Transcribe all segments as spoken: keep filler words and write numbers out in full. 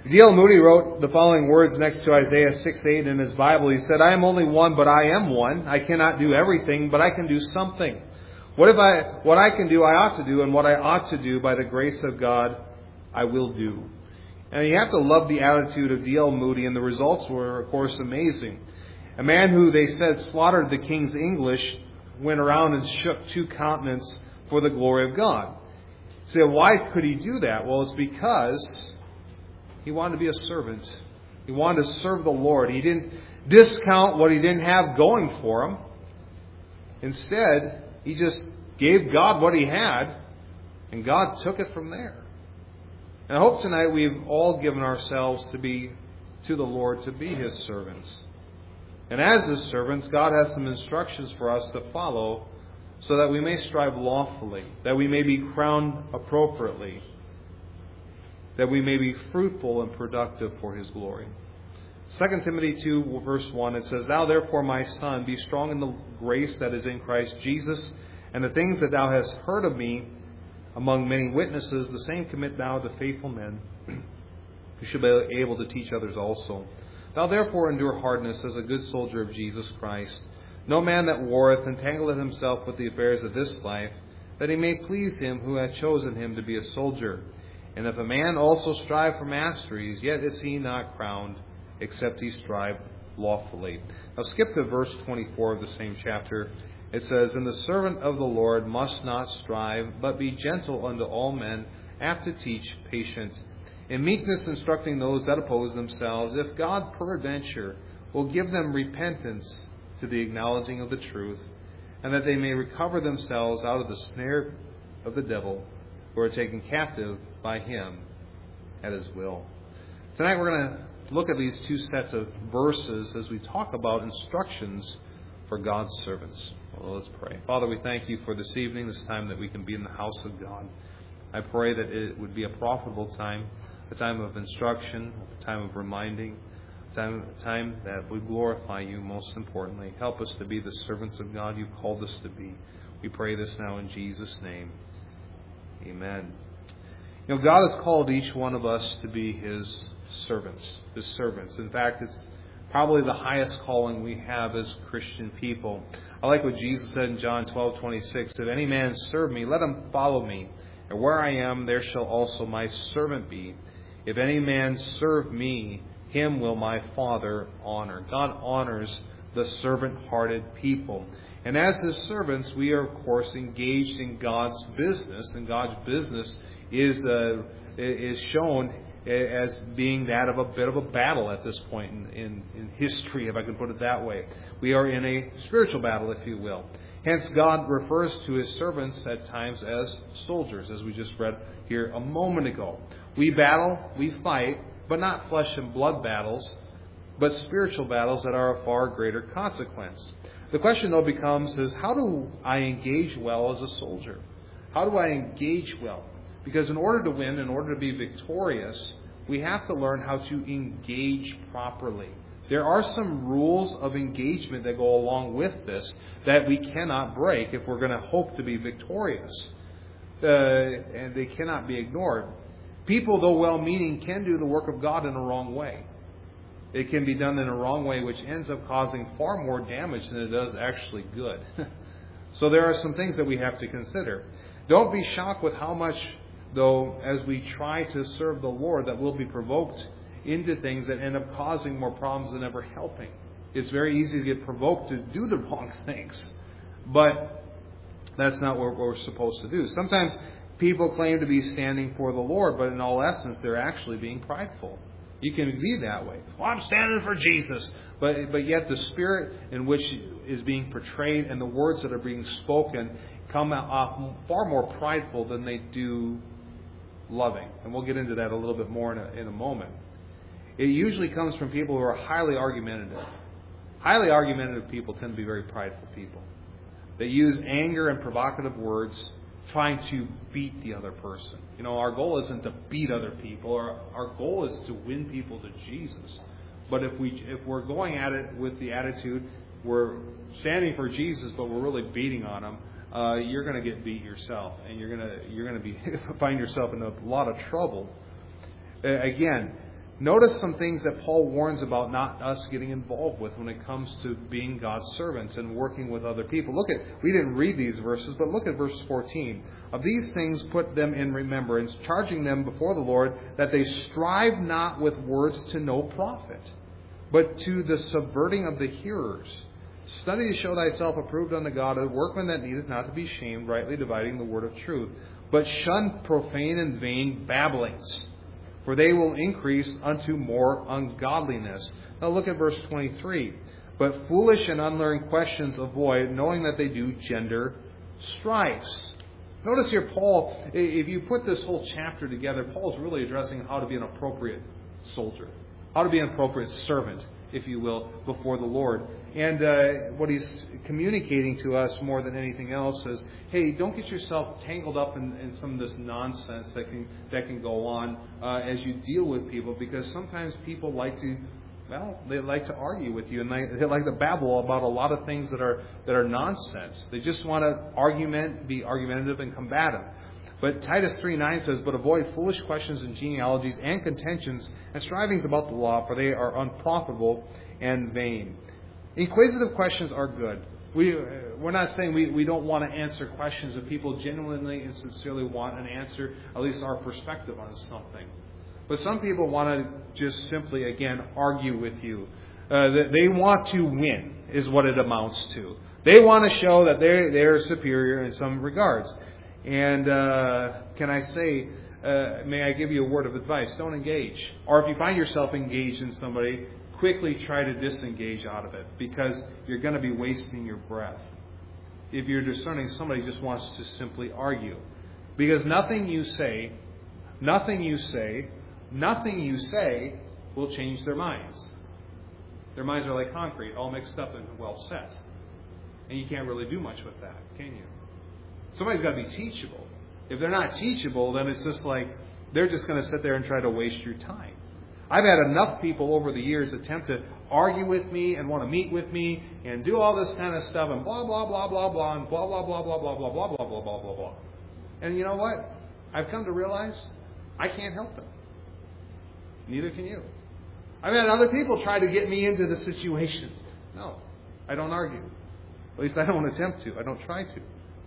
D L Moody wrote the following words next to Isaiah six eight in his Bible. He said, "I am only one, but I am one. I cannot do everything, but I can do something. What if I, what I can do, I ought to do, and what I ought to do by the grace of God, I will do." And you have to love the attitude of D L Moody, and the results were, of course, amazing. A man who they said slaughtered the king's English went around and shook two continents for the glory of God. You say, why could he do that? Well, it's because he wanted to be a servant. He wanted to serve the Lord. He didn't discount what he didn't have going for him. Instead, he just gave God what he had, and God took it from there. And I hope tonight we've all given ourselves to be to the Lord, to be His servants. And as His servants, God has some instructions for us to follow so that we may strive lawfully, that we may be crowned appropriately, that we may be fruitful and productive for His glory. Second Timothy two, verse one, it says, "Thou therefore, my son, be strong in the grace that is in Christ Jesus, and the things that thou hast heard of me among many witnesses, the same commit thou to faithful men, who should be able to teach others also. Thou therefore endure hardness as a good soldier of Jesus Christ. No man that warreth entangleth himself with the affairs of this life, that he may please him who hath chosen him to be a soldier. And if a man also strive for masteries, yet is he not crowned, except he strive lawfully." Now skip to verse twenty-four of the same chapter. It says, "And the servant of the Lord must not strive, but be gentle unto all men, apt to teach, patient, in meekness instructing those that oppose themselves, if God peradventure will give them repentance to the acknowledging of the truth, and that they may recover themselves out of the snare of the devil, who are taken captive by him at his will." Tonight we're going to look at these two sets of verses as we talk about instructions for God's servants. Well, let's pray. Father, we thank you for this evening, this time that we can be in the house of God. I pray that it would be a profitable time, a time of instruction, a time of reminding, a time, a time that we glorify you most importantly. Help us to be the servants of God you've called us to be. We pray this now in Jesus' name. Amen. You know, God has called each one of us to be His servants, His servants. In fact, it's probably the highest calling we have as Christian people. I like what Jesus said in John twelve twenty-six, "If any man serve me, let him follow me. And where I am, there shall also my servant be. If any man serve me, him will my Father honor." God honors the servant-hearted people. And as His servants, we are, of course, engaged in God's business. And God's business is uh, is shown as being that of a bit of a battle at this point in, in, in history, if I can put it that way. We are in a spiritual battle, if you will. Hence, God refers to His servants at times as soldiers, as we just read here a moment ago. We battle, we fight, but not flesh and blood battles, but spiritual battles that are of far greater consequence. The question, though, becomes, is how do I engage well as a soldier? How do I engage well? Because in order to win, in order to be victorious, we have to learn how to engage properly. There are some rules of engagement that go along with this that we cannot break if we're going to hope to be victorious. Uh, and they cannot be ignored. People, though well-meaning, can do the work of God in a wrong way. It can be done in a wrong way, which ends up causing far more damage than it does actually good. So there are some things that we have to consider. Don't be shocked with how much, though, as we try to serve the Lord, that we'll be provoked into things that end up causing more problems than ever helping. It's very easy to get provoked to do the wrong things. But that's not what we're supposed to do. Sometimes people claim to be standing for the Lord, but in all essence, they're actually being prideful. You can be that way. Well, I'm standing for Jesus. But but yet the spirit in which is being portrayed and the words that are being spoken come off far more prideful than they do loving. And we'll get into that a little bit more in a, in a moment. It usually comes from people who are highly argumentative. Highly argumentative people tend to be very prideful people. They use anger and provocative words trying to beat the other person. You know, our goal isn't to beat other people. Our, our goal is to win people to Jesus. But if, we, if we're going at it with the attitude, we're standing for Jesus, but we're really beating on him, uh, you're going to get beat yourself. And you're going to you're going to be find yourself in a lot of trouble. Uh, again, Notice some things that Paul warns about not us getting involved with when it comes to being God's servants and working with other people. Look at, we didn't read these verses, but look at verse fourteen. Of these things put them in remembrance, charging them before the Lord that they strive not with words to no profit, but to the subverting of the hearers. Study to show thyself approved unto God, a workman that needeth not to be shamed, rightly dividing the word of truth. But shun profane and vain babblings, for they will increase unto more ungodliness. Now look at verse twenty-three. But foolish and unlearned questions avoid, knowing that they do gender strifes. Notice here, Paul, if you put this whole chapter together, Paul's really addressing how to be an appropriate soldier, how to be an appropriate servant, if you will, before the Lord. And uh, what he's communicating to us more than anything else is, hey, don't get yourself tangled up in, in some of this nonsense that can that can go on uh, as you deal with people, because sometimes people like to, well, they like to argue with you, and they, they like to babble about a lot of things that are that are nonsense. They just want to argument, be argumentative and combative. But Titus three nine says, but avoid foolish questions and genealogies and contentions and strivings about the law, for they are unprofitable and vain. Inquisitive questions are good. We, we're not saying we, we don't want to answer questions if people genuinely and sincerely want an answer, at least our perspective on something. But some people want to just simply, again, argue with you. Uh, they want to win, is what it amounts to. They want to show that they're, they're superior in some regards. And uh, can I say, uh, may I give you a word of advice? Don't engage. Or if you find yourself engaged in somebody, quickly try to disengage out of it, because you're going to be wasting your breath if you're discerning somebody just wants to simply argue. Because nothing you say, nothing you say, nothing you say will change their minds. Their minds are like concrete, all mixed up and well set. And you can't really do much with that, can you? Somebody's got to be teachable. If they're not teachable, then it's just like they're just going to sit there and try to waste your time. I've had enough people over the years attempt to argue with me and want to meet with me and do all this kind of stuff and blah, blah, blah, blah, blah, and blah, blah, blah, blah, blah, blah, blah, blah, blah, blah, blah, blah. And you know what? I've come to realize I can't help them. Neither can you. I've had other people try to get me into the situations. No, I don't argue. At least I don't attempt to. I don't try to.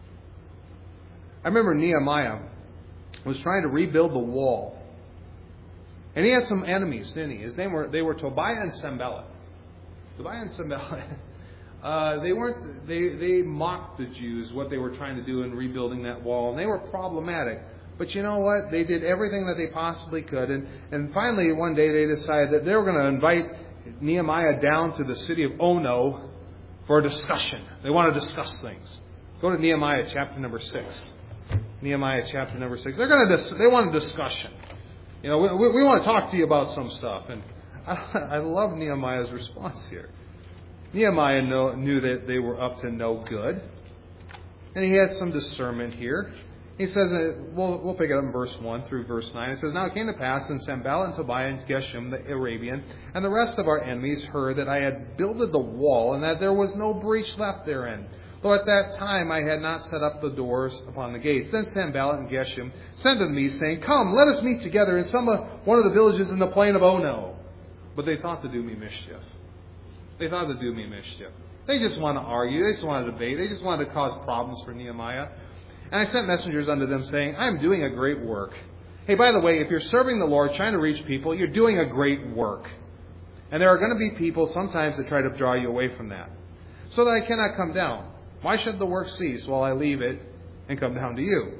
I remember Nehemiah was trying to rebuild the wall. And he had some enemies, didn't he? His name were they were Tobiah and Sanballat. Tobiah and Sanballat. Uh, they weren't. They they mocked the Jews what they were trying to do in rebuilding that wall, and they were problematic. But you know what? They did everything that they possibly could, and and finally one day they decided that they were going to invite Nehemiah down to the city of Ono for a discussion. They want to discuss things. Go to Nehemiah chapter number six. Nehemiah chapter number six. They're going to. Dis- they want a discussion. You know, we, we want to talk to you about some stuff. And I, I love Nehemiah's response here. Nehemiah know, knew that they were up to no good. And he had some discernment here. He says, uh, we'll, we'll pick it up in verse one through verse nine. It says, Now it came to pass, and Sanballat and Tobiah and Geshem the Arabian, and the rest of our enemies heard that I had builded the wall, and that there was no breach left therein. Though at that time I had not set up the doors upon the gates. Then Sanballat and Geshem sent unto me, saying, Come, let us meet together in some uh, one of the villages in the plain of Ono. But they thought to do me mischief. They thought to do me mischief. They just want to argue. They just want to debate. They just wanted to cause problems for Nehemiah. And I sent messengers unto them, saying, I am doing a great work. Hey, by the way, if you're serving the Lord, trying to reach people, you're doing a great work. And there are going to be people sometimes that try to draw you away from that, so that I cannot come down. Why should the work cease while I leave it and come down to you?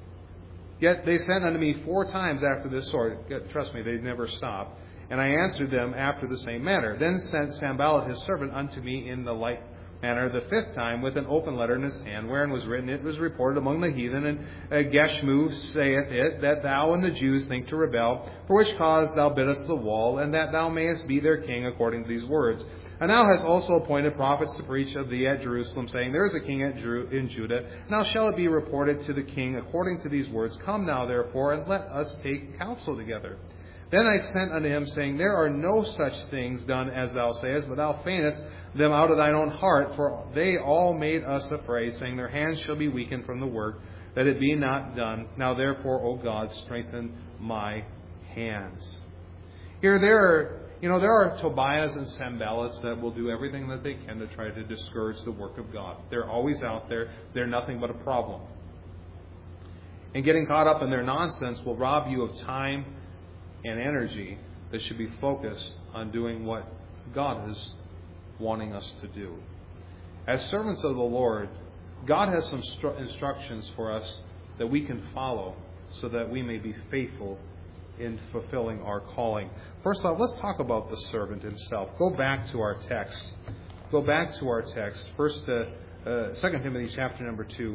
Yet they sent unto me four times after this sort. Trust me, they never stopped. And I answered them after the same manner. Then sent Sanballat his servant unto me in the like manner the fifth time with an open letter in his hand, wherein was written, It was reported among the heathen, and uh, Geshmu saith it, that thou and the Jews think to rebel, for which cause thou biddest the wall, and that thou mayest be their king according to these words. And thou hast also appointed prophets to preach of thee at Jerusalem, saying, There is a king at Jeru- in Judah. Now shall it be reported to the king according to these words, Come now therefore, and let us take counsel together. Then I sent unto him, saying, There are no such things done as thou sayest, but thou feignest them out of thine own heart, for they all made us afraid, saying, Their hands shall be weakened from the work, that it be not done. Now therefore, O God, strengthen my hands. Here, there are, you know, there are Tobiahs and Sanballats that will do everything that they can to try to discourage the work of God. They're always out there. They're nothing but a problem. And getting caught up in their nonsense will rob you of time and energy that should be focused on doing what God is wanting us to do. As servants of the Lord, God has some stru- instructions for us that we can follow so that we may be faithful in fulfilling our calling. First off, let's talk about the servant himself. Go back to our text. Go back to our text. First, uh, uh, Second Timothy chapter number two.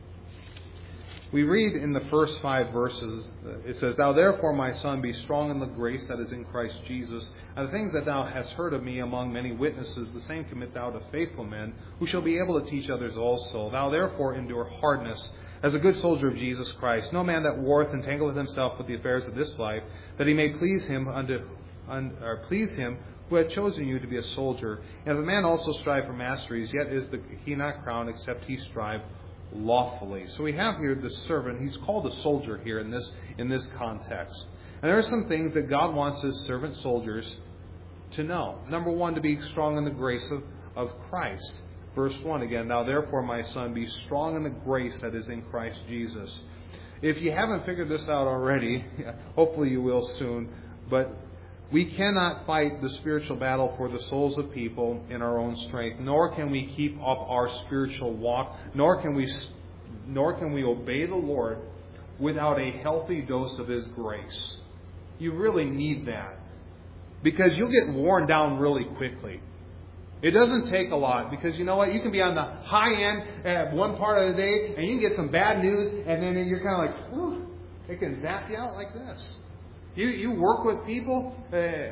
We read in the first five verses, it says, Thou therefore, my son, be strong in the grace that is in Christ Jesus. And the things that thou hast heard of me among many witnesses, the same commit thou to faithful men, who shall be able to teach others also. Thou therefore endure hardness, as a good soldier of Jesus Christ. No man that warreth entangleth himself with the affairs of this life, that he may please him unto, un, or please him who hath chosen you to be a soldier. And if a man also strive for masteries, yet is the, he not crowned, except he strive lawfully. So we have here the servant. He's called a soldier here in this in this context. And there are some things that God wants his servant soldiers to know. Number one, to be strong in the grace of, of Christ. Verse one again, Now therefore, my son, be strong in the grace that is in Christ Jesus. If you haven't figured this out already, hopefully you will soon, but we cannot fight the spiritual battle for the souls of people in our own strength, nor can we keep up our spiritual walk, nor can we nor can we obey the Lord without a healthy dose of His grace. You really need that, because you'll get worn down really quickly. It doesn't take a lot, because you know what? You can be on the high end at one part of the day, and you can get some bad news, and then you're kind of like, whew, it can zap you out like this. You you work with people, uh,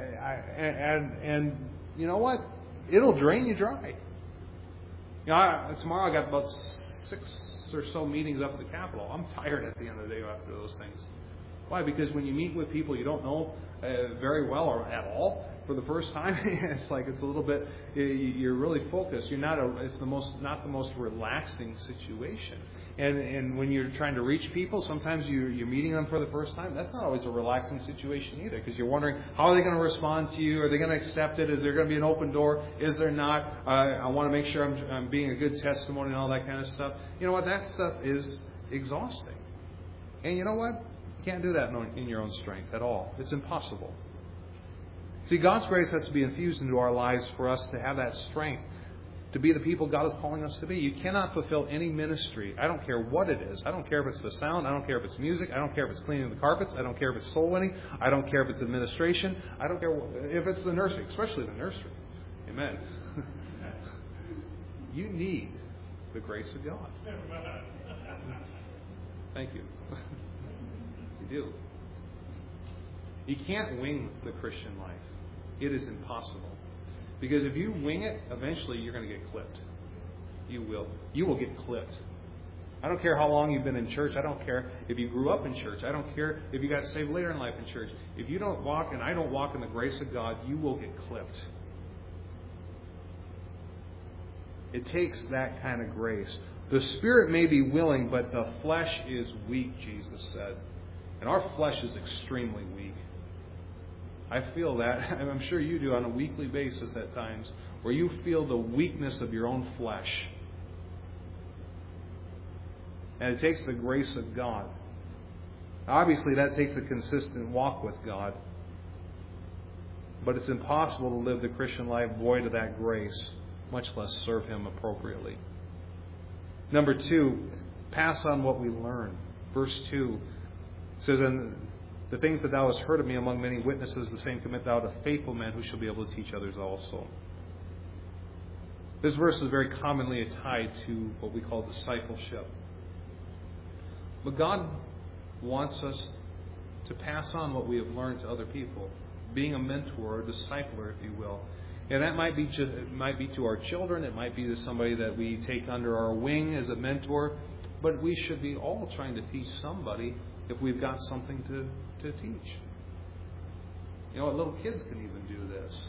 and and you know what? It'll drain you dry. You know, I, tomorrow I got about six or so meetings up at the Capitol. I'm tired at the end of the day after those things. Why? Because when you meet with people you don't know uh, very well or at all for the first time, it's like it's a little bit. You're really focused. You're not. A, it's the most not the most relaxing situation. And and when you're trying to reach people, sometimes you, you're meeting them for the first time. That's not always a relaxing situation either, because you're wondering, how are they going to respond to you? Are they going to accept it? Is there going to be an open door? Is there not? Uh, I want to make sure I'm, I'm being a good testimony and all that kind of stuff. You know what? That stuff is exhausting. And you know what? You can't do that in your own strength at all. It's impossible. See, God's grace has to be infused into our lives for us to have that strength, to be the people God is calling us to be. You cannot fulfill any ministry. I don't care what it is. I don't care if it's the sound. I don't care if it's music. I don't care if it's cleaning the carpets. I don't care if it's soul winning. I don't care if it's administration. I don't care if it's the nursery, especially the nursery. Amen. You need the grace of God. Thank you. You do. You can't wing the Christian life. It is impossible. Because if you wing it, eventually you're going to get clipped. You will. You will get clipped. I don't care how long you've been in church. I don't care if you grew up in church. I don't care if you got saved later in life in church. If you don't walk, and I don't walk in the grace of God, you will get clipped. It takes that kind of grace. The spirit may be willing, but the flesh is weak, Jesus said. And our flesh is extremely weak. I feel that, and I'm sure you do on a weekly basis at times, where you feel the weakness of your own flesh. And it takes the grace of God. Obviously, that takes a consistent walk with God. But it's impossible to live the Christian life void of that grace, much less serve Him appropriately. Number two, pass on what we learn. Verse two says, and the things that thou hast heard of me among many witnesses, the same commit thou to faithful men who shall be able to teach others also. This verse is very commonly tied to what we call discipleship. But God wants us to pass on what we have learned to other people, being a mentor or a discipler, if you will. And that might be to, it might be to our children, it might be to somebody that we take under our wing as a mentor, but we should be all trying to teach somebody if we've got something to, to teach. You know what? Little kids can even do this.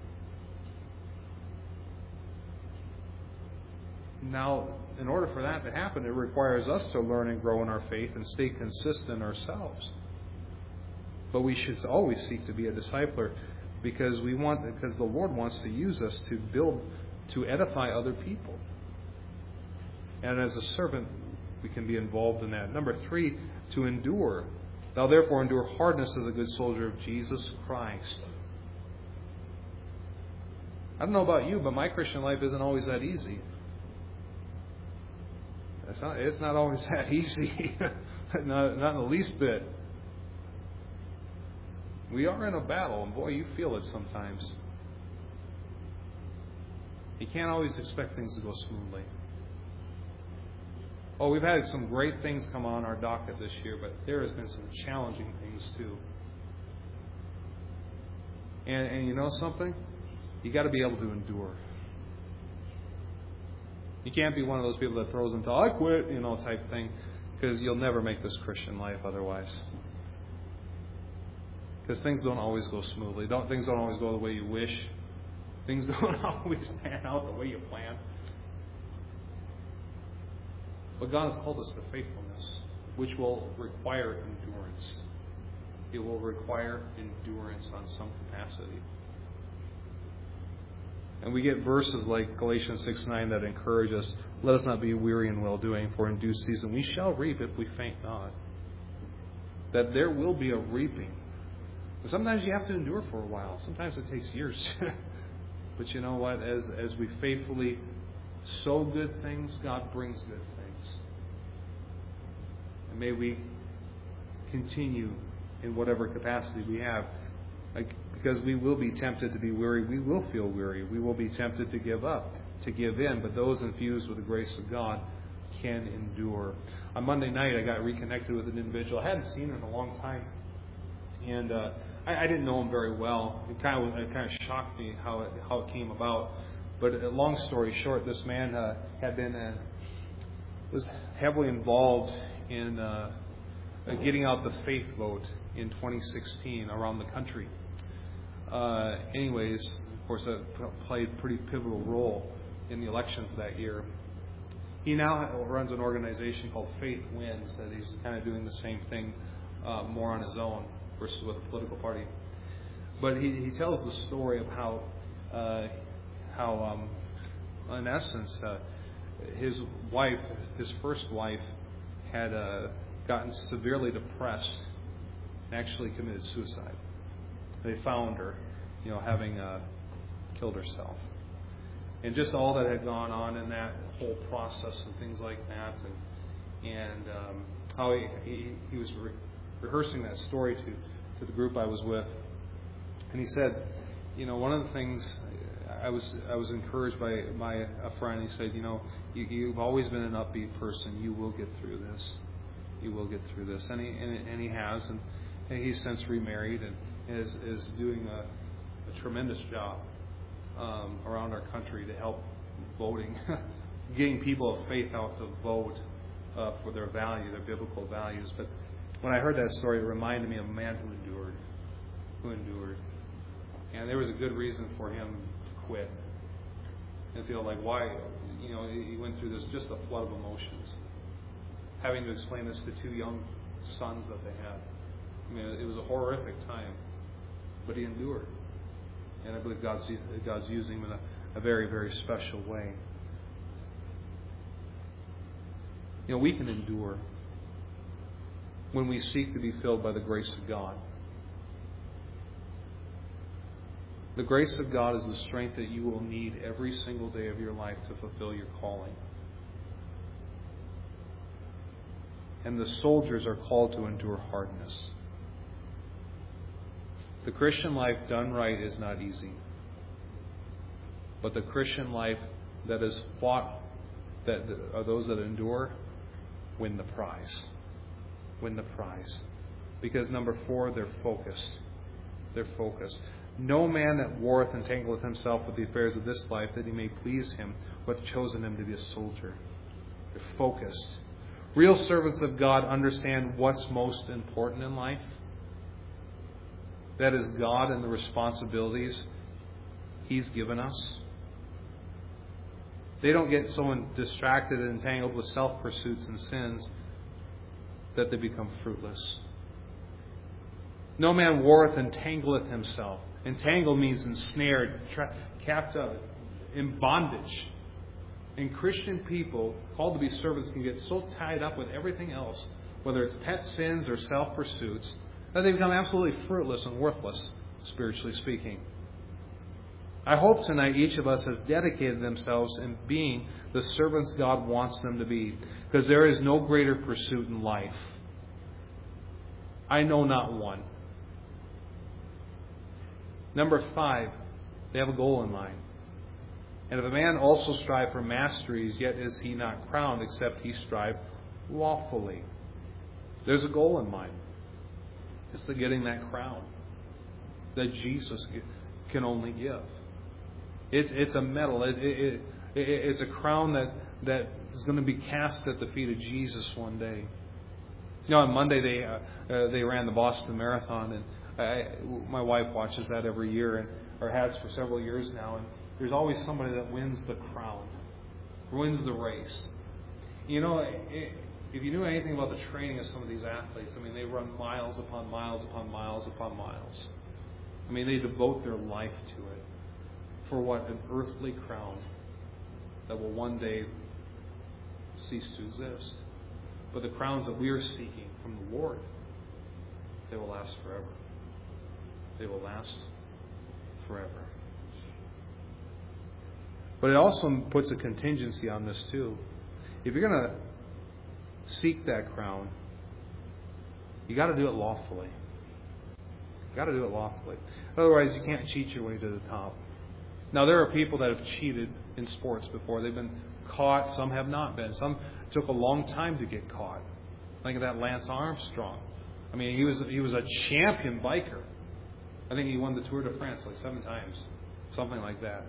Now, in order for that to happen, it requires us to learn and grow in our faith and stay consistent ourselves. But we should always seek to be a discipler because we want, because the Lord wants to use us to build, to edify other people. And as a servant, we can be involved in that. Number three, to endure. Thou therefore endure hardness as a good soldier of Jesus Christ. I don't know about you, but my Christian life isn't always that easy. It's not, it's not always that easy. not, not in the least bit. We are in a battle, and boy, you feel it sometimes. You can't always expect things to go smoothly. Oh, we've had some great things come on our docket this year, but there has been some challenging things too. And, and you know something? You got to be able to endure. You can't be one of those people that throws into "I quit," you know, type thing, because you'll never make this Christian life otherwise. Because things don't always go smoothly. Don't things don't always go the way you wish. Things don't always pan out the way you plan. But God has called us to faithfulness, which will require endurance. It will require endurance on some capacity. And we get verses like Galatians six nine that encourage us, let us not be weary in well-doing, for in due season we shall reap if we faint not. That there will be a reaping. And sometimes you have to endure for a while. Sometimes it takes years. But you know what? As, as we faithfully sow good things, God brings good things. And may we continue in whatever capacity we have. Like, because we will be tempted to be weary. We will feel weary. We will be tempted to give up, to give in. But those infused with the grace of God can endure. On Monday night, I got reconnected with an individual. I hadn't seen him in a long time. And uh, I, I didn't know him very well. It kind of it kind of shocked me how it, how it came about. But uh, long story short, this man uh, had been uh, was heavily involved in uh, uh, getting out the faith vote in twenty sixteen around the country. Uh, anyways, of course, that played a pretty pivotal role in the elections that year. He now runs an organization called Faith Wins, that he's kind of doing the same thing uh, more on his own versus with a political party. But he, he tells the story of how, uh, how um, in essence, uh, his wife, his first wife, had uh, gotten severely depressed and actually committed suicide. They found her, you know, having uh, killed herself. And just all that had gone on in that whole process and things like that. And, and um, how he, he, he was re- rehearsing that story to, to the group I was with. And he said, you know, one of the things I was I was encouraged by my a friend. He said, you know, you, you've always been an upbeat person. You will get through this. You will get through this. And he, and, and he has. And, and he's since remarried and is is doing a, a tremendous job um, around our country to help voting, getting people of faith out to vote uh, for their value, their biblical values. But when I heard that story, it reminded me of a man who endured, who endured, and there was a good reason for him to quit and feel like why, you know, he went through this just a flood of emotions, having to explain this to two young sons that they had. I mean, it was a horrific time. But he endured. And I believe God's, God's using him in a, a very, very special way. You know, we can endure when we seek to be filled by the grace of God. The grace of God is the strength that you will need every single day of your life to fulfill your calling. And the soldiers are called to endure hardness. The Christian life done right is not easy. But the Christian life that is fought, that are those that endure, win the prize. Win the prize. Because number four, they're focused. They're focused. No man that warreth entangleth himself with the affairs of this life, that he may please him, who hath chosen him to be a soldier. They're focused. Real servants of God understand what's most important in life. That is God and the responsibilities He's given us. They don't get so distracted and entangled with self-pursuits and sins that they become fruitless. No man warreth entangleth himself. Entangle means ensnared, tra- captive, in bondage. And Christian people, called to be servants, can get so tied up with everything else, whether it's pet sins or self-pursuits, that they become absolutely fruitless and worthless, spiritually speaking. I hope tonight each of us has dedicated themselves in being the servants God wants them to be, because there is no greater pursuit in life. I know not one. Number five, they have a goal in mind. And if a man also strive for masteries, yet is he not crowned, except he strive lawfully. There's a goal in mind. It's the getting that crown that Jesus can only give. It's it's a medal. It, it, it, it's a crown that, that is going to be cast at the feet of Jesus one day. You know, on Monday they uh, uh, they ran the Boston Marathon, and I, my wife watches that every year, and or has for several years now. And there's always somebody that wins the crown, wins the race. You know, it, if you knew anything about the training of some of these athletes, I mean, they run miles upon miles upon miles upon miles. I mean, they devote their life to it. For what? An earthly crown that will one day cease to exist. But the crowns that we are seeking from the Lord, they will last forever. They will last forever. But it also puts a contingency on this too. If you're going to seek that crown, you got to do it lawfully. You got to do it lawfully. Otherwise, you can't cheat your way to the top. Now, there are people that have cheated in sports before. They've been caught. Some have not been. Some took a long time to get caught. Think of that Lance Armstrong. I mean, he was he was a champion biker. I think he won the Tour de France like seven times, something like that.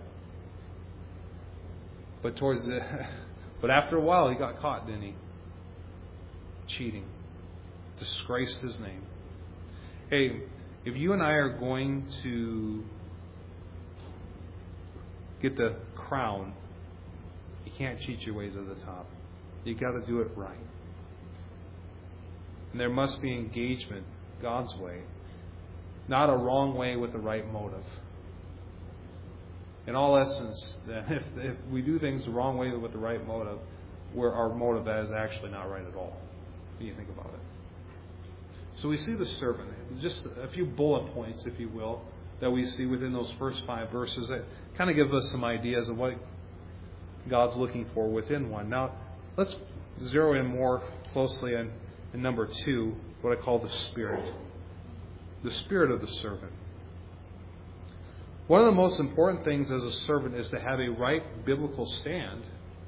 But towards the, but after a while, he got caught, didn't he? Cheating, disgraced his name. Hey, if you and I are going to get the crown, you can't cheat your way to the top. You got to do it right. And there must be engagement God's way, not a wrong way with the right motive. In all essence, then, if, if we do things the wrong way with the right motive, where our motive that is actually not right at all, when you think about it. So we see the servant, just a few bullet points, if you will, that we see within those first five verses that kind of give us some ideas of what God's looking for within one. Now, let's zero in more closely on in number two, what I call the Spirit. The Spirit of the servant. One of the most important things as a servant is to have a right biblical stand.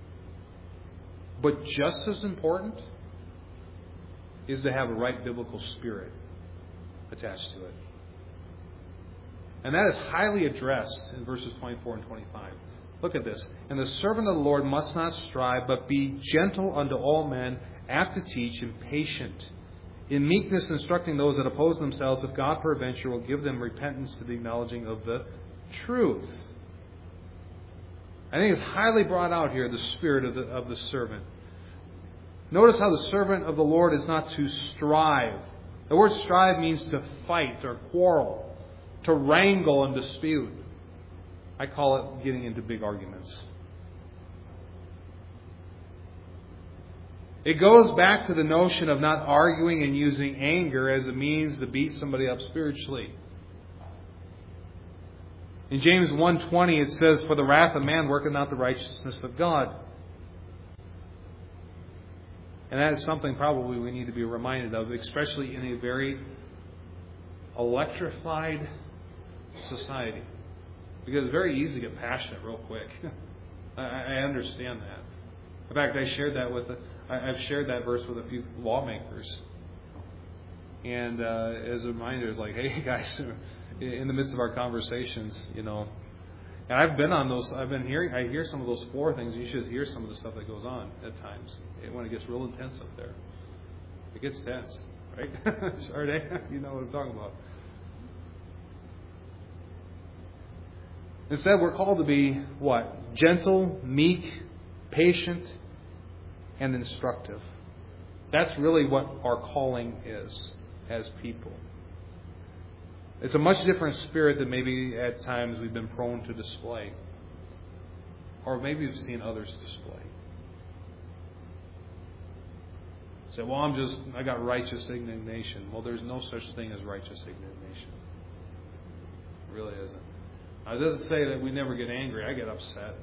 But just as important is to have a right biblical spirit attached to it. And that is highly addressed in verses twenty-four and twenty-five. Look at this. And the servant of the Lord must not strive, but be gentle unto all men, apt to teach, and patient, in meekness instructing those that oppose themselves, if God peradventure will give them repentance to the acknowledging of the truth. I think it's highly brought out here, the spirit of the, of the servant. Notice how the servant of the Lord is not to strive. The word strive means to fight or quarrel, to wrangle and dispute. I call it getting into big arguments. It goes back to the notion of not arguing and using anger as a means to beat somebody up spiritually. In James one twenty it says, "For the wrath of man worketh not the righteousness of God." And that is something probably we need to be reminded of, especially in a very electrified society. Because it's very easy to get passionate real quick. I understand that. In fact, I shared that with, I've shared that verse with a few lawmakers. And uh, as a reminder, it's like, hey guys, in the midst of our conversations, you know, and I've been on those, I've been hearing, I hear some of those floor things. You should hear some of the stuff that goes on at times when it gets real intense up there. It gets tense, right? Sharday, you know what I'm talking about. Instead, we're called to be what? Gentle, meek, patient, and instructive. That's really what our calling is as people. It's a much different spirit than maybe at times we've been prone to display. Or maybe we've seen others display. Say, well, I'm just, I got righteous indignation. Well, there's no such thing as righteous indignation. It really isn't. Now, it doesn't say that we never get angry. I get upset.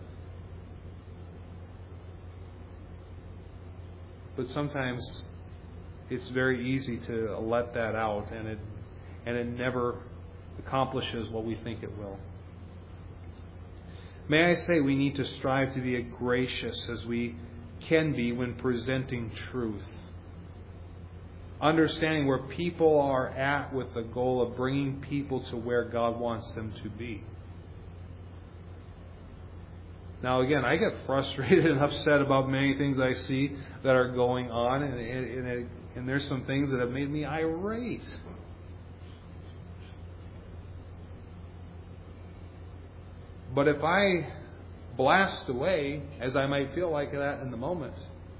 But sometimes it's very easy to let that out, and it and it never accomplishes what we think it will. May I say we need to strive to be as gracious as we can be when presenting truth. Understanding where people are at with the goal of bringing people to where God wants them to be. Now again, I get frustrated and upset about many things I see that are going on, and, and, and, and there's some things that have made me irate. But if I blast away, as I might feel like that in the moment,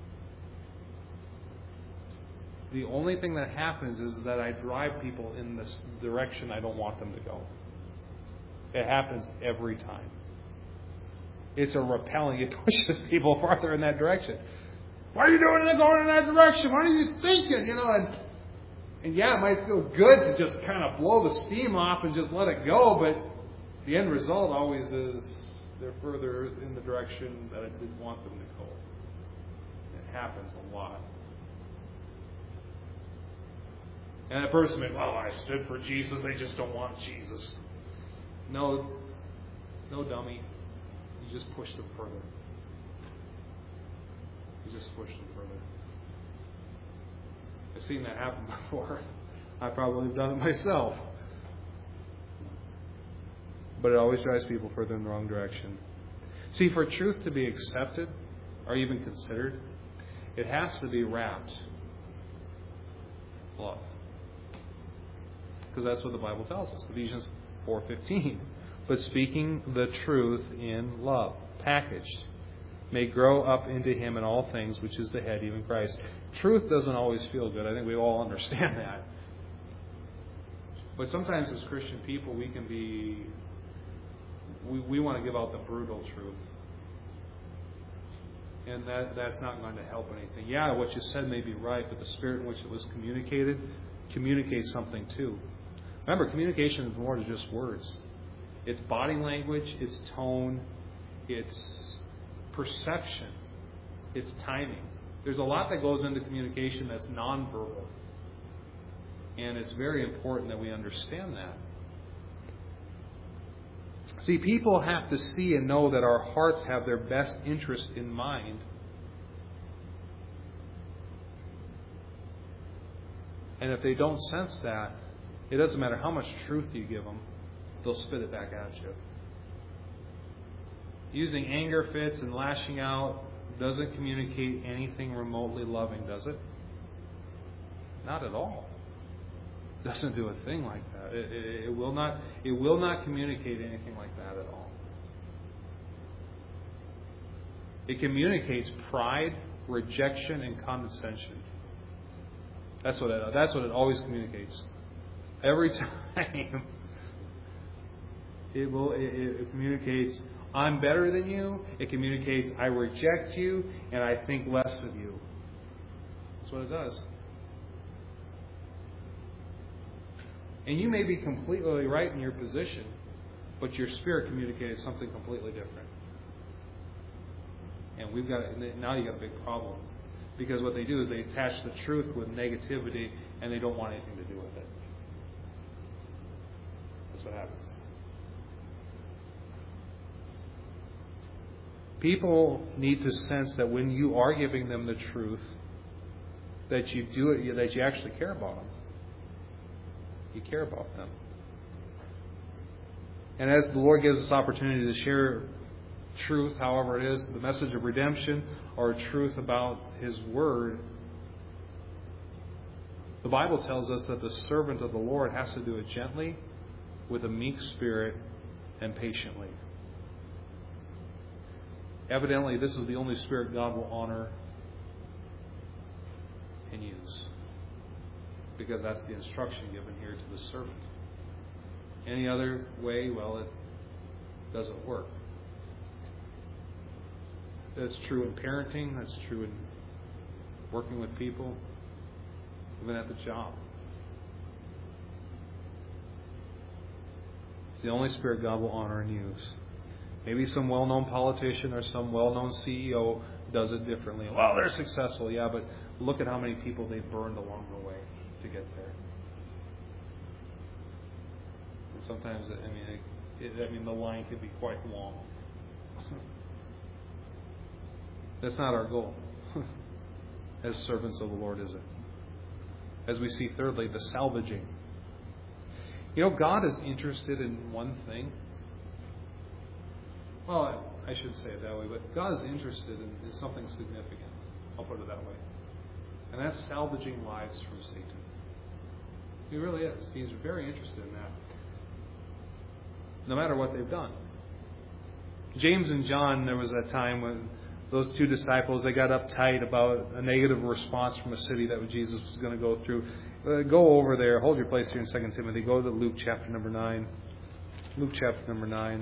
the only thing that happens is that I drive people in this direction I don't want them to go. It happens every time. It's a repelling. It pushes people farther in that direction. Why are you doing it going in that direction? What are you thinking? You know, and and yeah, it might feel good to just kind of blow the steam off and just let it go, but the end result always is they're further in the direction that I didn't want them to go. It happens a lot. And that person may, well, I stood for Jesus, they just don't want Jesus. No, no, dummy. You just pushed them further. You just pushed them further. I've seen that happen before. I probably have done it myself. But it always drives people further in the wrong direction. See, for truth to be accepted or even considered, it has to be wrapped in love. Because that's what the Bible tells us. Ephesians four fifteen. But speaking the truth in love, packaged, may grow up into Him in all things, which is the head, even Christ. Truth doesn't always feel good. I think we all understand that. But sometimes as Christian people, we can be... We, we want to give out the brutal truth. And that that's not going to help anything. Yeah, what you said may be right, but the spirit in which it was communicated communicates something too. Remember, communication is more than just words. It's body language, it's tone, it's perception, it's timing. There's a lot that goes into communication that's nonverbal. And it's very important that we understand that. See, people have to see and know that our hearts have their best interest in mind. And if they don't sense that, it doesn't matter how much truth you give them, they'll spit it back at you. Using anger fits and lashing out doesn't communicate anything remotely loving, does it? Not at all. It doesn't do a thing like that. It, it, it will not. It will not communicate anything like that at all. It communicates pride, rejection, and condescension. That's what it, that's what it always communicates. Every time it will it, it communicates, I'm better than you. It communicates, I reject you and I think less of you. That's what it does. And you may be completely right in your position, but your spirit communicates something completely different. And we've got now you got a big problem. Because what they do is they attach the truth with negativity and they don't want anything to do with it. That's what happens. People need to sense that when you are giving them the truth, that you do it, that you actually care about them. You care about them. And as the Lord gives us opportunity to share truth, however it is, the message of redemption or truth about His Word, the Bible tells us that the servant of the Lord has to do it gently, with a meek spirit, and patiently. Evidently, this is the only spirit God will honor and use. Because that's the instruction given here to the servant. Any other way, well, it doesn't work. That's true in parenting. That's true in working with people, even at the job. It's the only Spirit God will honor and use. Maybe some well-known politician or some well-known C E O does it differently. Well, they're successful, yeah, but look at how many people they've burned along the way to get there. And sometimes, I mean, it, I mean, the line can be quite long. That's not our goal as servants of the Lord, is it? As we see, thirdly, the salvaging. You know, God is interested in one thing. Well, I shouldn't say it that way, but God is interested in, in something significant. I'll put it that way. And that's salvaging lives from Satan. He really is. He's very interested in that. No matter what they've done. James and John, there was a time when those two disciples, they got uptight about a negative response from a city that Jesus was going to go through. Uh, go over there. Hold your place here in Second Timothy. Go to Luke chapter number nine. Luke chapter number nine.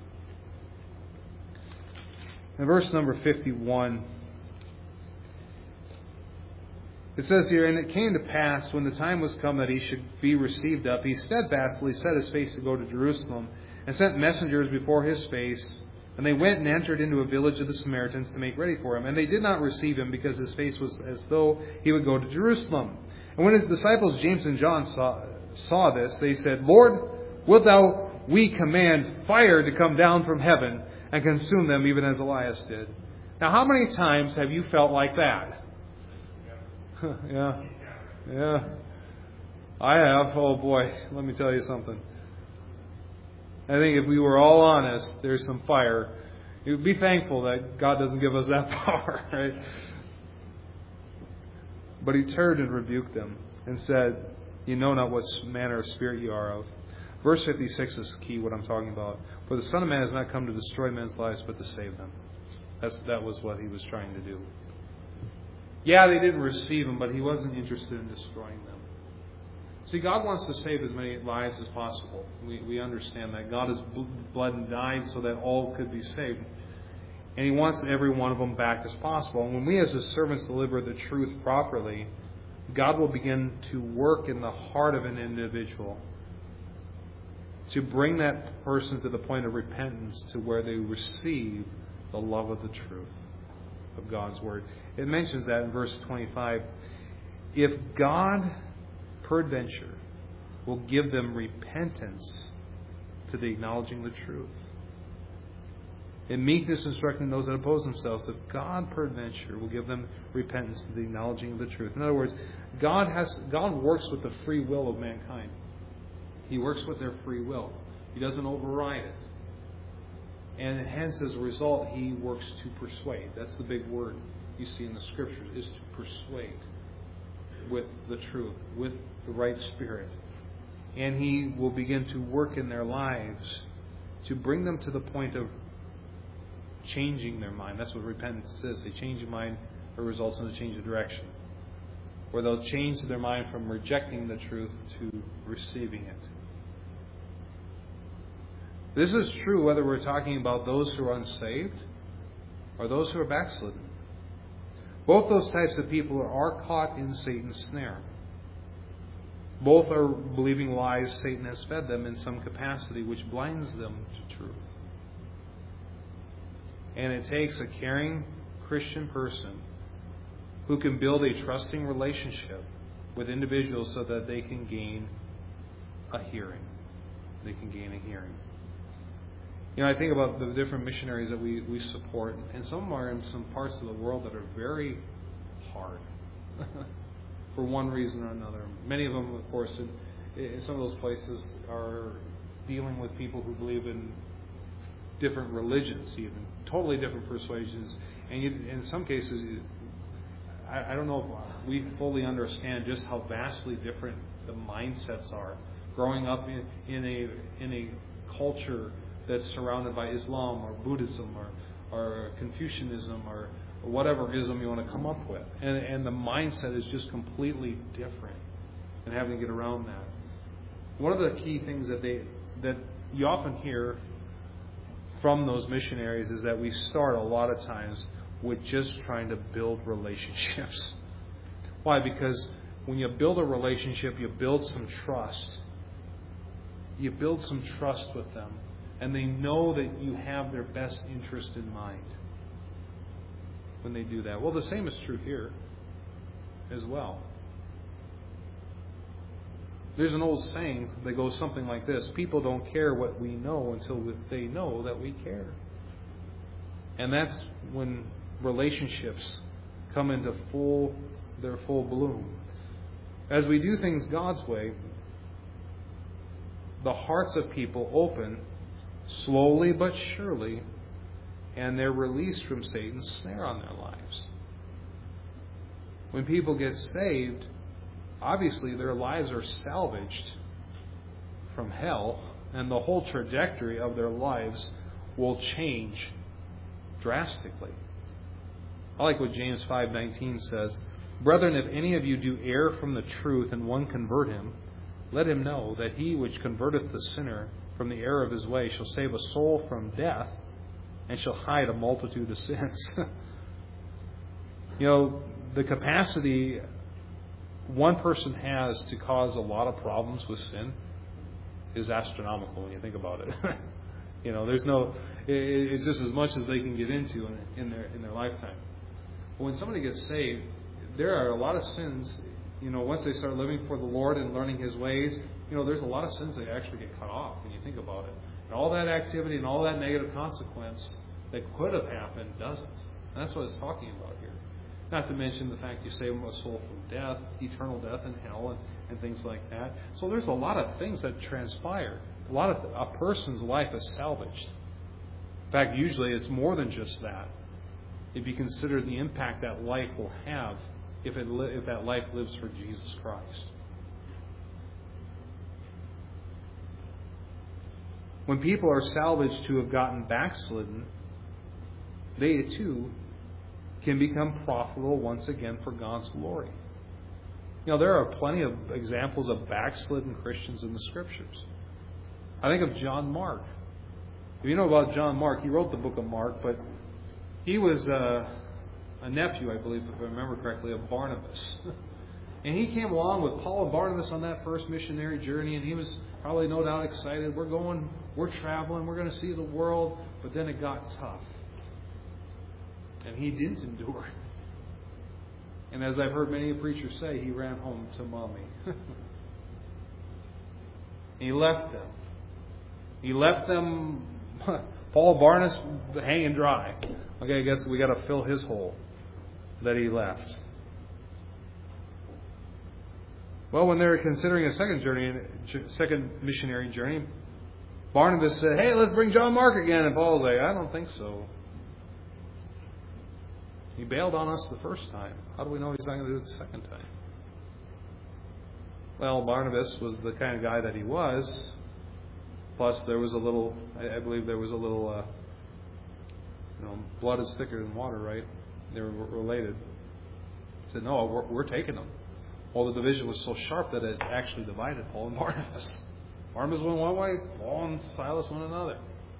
In verse number fifty-one, it says here, "And it came to pass, when the time was come that he should be received up, he steadfastly set his face to go to Jerusalem, and sent messengers before his face. And they went and entered into a village of the Samaritans to make ready for him. And they did not receive him, because his face was as though he would go to Jerusalem. And when his disciples James and John saw, saw this, they said, Lord, wilt thou we command fire to come down from heaven and consume them, even as Elias did?" Now, how many times have you felt like that? yeah. Yeah. I have. Oh boy, let me tell you something. I think if we were all honest, there's some fire. You would be thankful that God doesn't give us that power, right? But he turned and rebuked them and said, "You know not what manner of spirit you are of." Verse fifty-six is key, what I'm talking about. "For the Son of Man has not come to destroy men's lives, but to save them." That's, that was what he was trying to do. Yeah, they didn't receive him, but he wasn't interested in destroying them. See, God wants to save as many lives as possible. We, we understand that. God has bled and died so that all could be saved. And he wants every one of them back as possible. And when we as his servants deliver the truth properly, God will begin to work in the heart of an individual to bring that person to the point of repentance, to where they receive the love of the truth of God's Word. It mentions that in verse twenty-five. If God peradventure will give them repentance to the acknowledging the truth, in meekness instructing those that oppose themselves, if God peradventure will give them repentance to the acknowledging of the truth. In other words, God has God works with the free will of mankind. He works with their free will. He doesn't override it. And hence, as a result, he works to persuade. That's the big word you see in the Scriptures, is to persuade with the truth, with the right spirit. And he will begin to work in their lives to bring them to the point of changing their mind. That's what repentance is. They change their mind, it results in a change of direction. Where they'll change their mind from rejecting the truth to receiving it. This is true whether we're talking about those who are unsaved or those who are backslidden. Both those types of people are caught in Satan's snare. Both are believing lies Satan has fed them in some capacity, which blinds them to truth. And it takes a caring Christian person who can build a trusting relationship with individuals so that they can gain a hearing. They can gain a hearing. You know, I think about the different missionaries that we, we support, and some are in some parts of the world that are very hard for one reason or another. Many of them, of course, in, in some of those places are dealing with people who believe in different religions, even totally different persuasions. And you, in some cases, I, I don't know if we fully understand just how vastly different the mindsets are. Growing up in, in a in a culture that's surrounded by Islam or Buddhism or, or Confucianism or, or whatever ism you want to come up with. And, and the mindset is just completely different, and having to get around that. One of the key things that they that you often hear from those missionaries is that we start a lot of times with just trying to build relationships. Why? Because when you build a relationship, you build some trust. You build some trust with them. And they know that you have their best interest in mind when they do that. Well, the same is true here as well. There's an old saying that goes something like this: people don't care what we know until they know that we care. And that's when relationships come into full their full bloom. As we do things God's way, the hearts of people open slowly but surely, and they're released from Satan's snare on their lives. When people get saved, obviously their lives are salvaged from hell, and the whole trajectory of their lives will change drastically. I like what James five nineteen says. Brethren, if any of you do err from the truth, and one convert him, let him know that he which converteth the sinner from the error of his way shall save a soul from death, and shall hide a multitude of sins. You know, the capacity one person has to cause a lot of problems with sin is astronomical when you think about it. You know, there's no, it's just as much as they can get into in, in their in their lifetime. But when somebody gets saved, there are a lot of sins, you know, once they start living for the Lord and learning His ways, you know, there's a lot of sins that actually get cut off when you think about it. And all that activity and all that negative consequence that could have happened doesn't. And that's what it's talking about here. Not to mention the fact you save a soul from death, eternal death in hell, and, and things like that. So there's a lot of things that transpire. A lot of a person's life is salvaged. In fact, usually it's more than just that. If you consider the impact that life will have if it li- if that life lives for Jesus Christ. When people are salvaged to have gotten backslidden, they too can become profitable once again for God's glory. You know, there are plenty of examples of backslidden Christians in the Scriptures. I think of John Mark. If you know about John Mark, he wrote the book of Mark, but he was uh, a nephew, I believe, if I remember correctly, of Barnabas. And he came along with Paul and Barnabas on that first missionary journey, and he was probably no doubt excited. We're going, we're traveling, we're going to see the world, but then it got tough. And he didn't endure. And as I've heard many preachers say, he ran home to mommy. He left them. He left them, Paul Barnabas, hanging dry. Okay, I guess we got to fill his hole that he left. Well, when they were considering a second journey, second missionary journey, Barnabas said, "Hey, let's bring John Mark again." And Paul was like, "I don't think so. He bailed on us the first time. How do we know he's not going to do it the second time?" Well, Barnabas was the kind of guy that he was. Plus, there was a little, I believe there was a little, uh, you know, blood is thicker than water, right? They were related. He said, "No, we're, we're taking them." Well, the division was so sharp that it actually divided Paul and Barnabas. Barnabas went one way, Paul and Silas went another.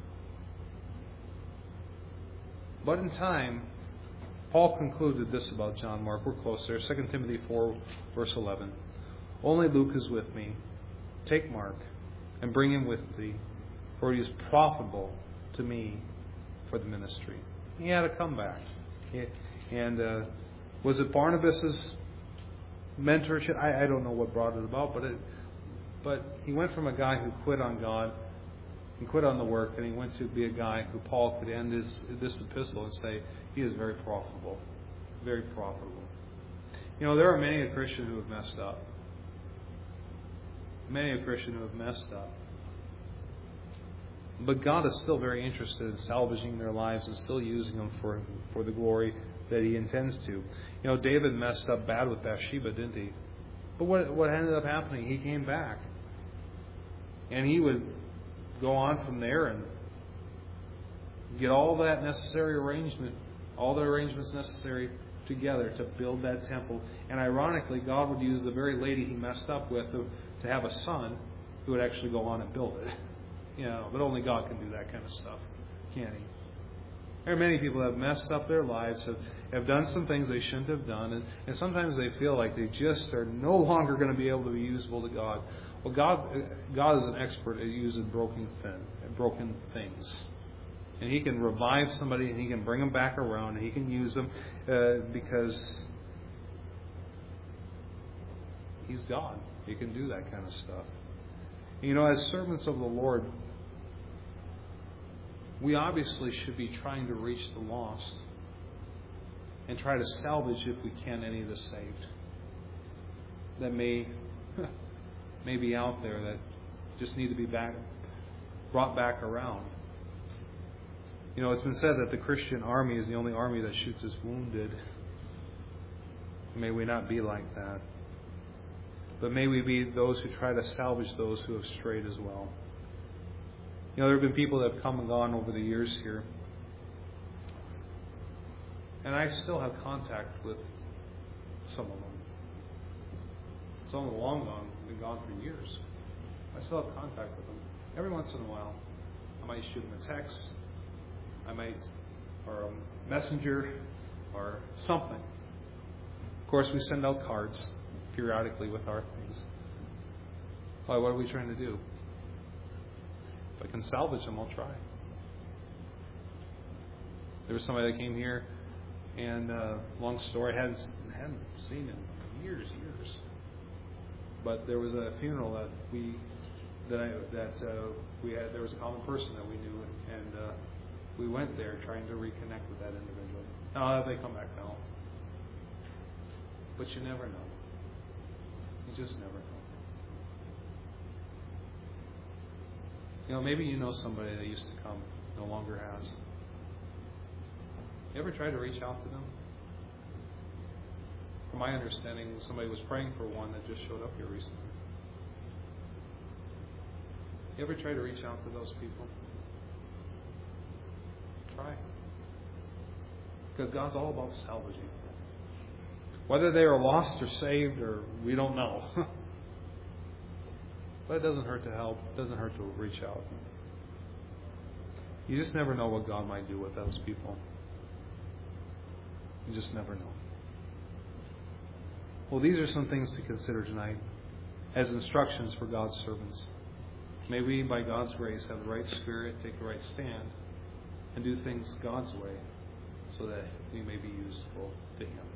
But in time, Paul concluded this about John Mark. We're close there. Second Timothy four, verse eleven. "Only Luke is with me. Take Mark and bring him with thee, for he is profitable to me for the ministry." He had to come back. He, and uh, was it Barnabas's mentorship? I, I don't know what brought it about, but it, but he went from a guy who quit on God and quit on the work, and he went to be a guy who Paul could end his, this epistle and say, he is very profitable. Very profitable. You know, there are many a Christian who have messed up. Many a Christian who have messed up. But God is still very interested in salvaging their lives and still using them for, for the glory that He intends to. You know, David messed up bad with Bathsheba, didn't he? But what what ended up happening? He came back. And he would go on from there and get all that necessary arrangement, all the arrangements necessary together to build that temple. And ironically, God would use the very lady he messed up with to, to have a son who would actually go on and build it. You know, but only God can do that kind of stuff, can't He? There are many people that have messed up their lives, have, have done some things they shouldn't have done, and, and sometimes they feel like they just are no longer going to be able to be useful to God. Well, God, God is an expert at using broken thing, broken things. And He can revive somebody, and He can bring them back around, and He can use them uh, because He's God. He can do that kind of stuff. You know, as servants of the Lord, we obviously should be trying to reach the lost and try to salvage, if we can, any of the saved that may may be out there that just need to be back, brought back around. You know, it's been said that the Christian army is the only army that shoots its wounded. May we not be like that. But may we be those who try to salvage those who have strayed as well. You know, there have been people that have come and gone over the years here. And I still have contact with some of them. Some of them long gone, been gone for years. I still have contact with them. Every once in a while, I might shoot them a text. I might, or a messenger, or something. Of course, we send out cards periodically with our things. Why, what are we trying to do? If I can salvage them, I'll try. There was somebody that came here, and uh, long story, I hadn't, hadn't seen him in years, years. But there was a funeral that we that I, that uh, we had. There was a common person that we knew, and uh, we went there trying to reconnect with that individual. Now they come back now, but you never know. You just never know. You know, maybe you know somebody that used to come, no longer has. You ever try to reach out to them? From my understanding, somebody was praying for one that just showed up here recently. You ever try to reach out to those people? Try. Because God's all about salvaging. Whether they are lost or saved, or we don't know. But it doesn't hurt to help. It doesn't hurt to reach out. You just never know what God might do with those people. You just never know. Well, these are some things to consider tonight as instructions for God's servants. May we, by God's grace, have the right spirit, take the right stand, and do things God's way so that we may be useful to Him.